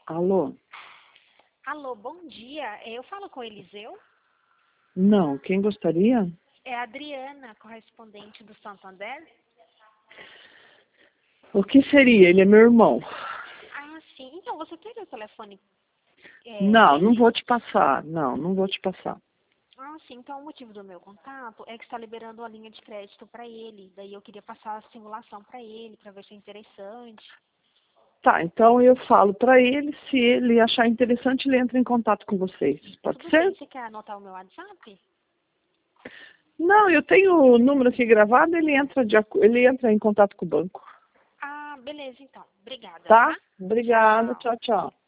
Alô? Alô, bom dia. Eu falo com o Eliseu? Não, quem gostaria? É a Adriana, correspondente do Santander. O que seria? Ele é meu irmão. Ah, sim. Então, você teria o telefone Não, não dele? vou te passar. Não vou te passar. Ah, sim. Então, o motivo do meu contato é que está liberando uma linha de crédito para ele. Daí eu queria passar a simulação para ele, para ver se é interessante. Tá, então eu falo pra ele, se ele achar interessante, ele entra em contato com vocês. Pode Tudo bem. ser? Você quer anotar o meu WhatsApp? Não, eu tenho o número aqui gravado, ele entra em contato com o banco. Ah, beleza, então. Obrigada, Tá? tá? Obrigada, Tchau. tchau, tchau.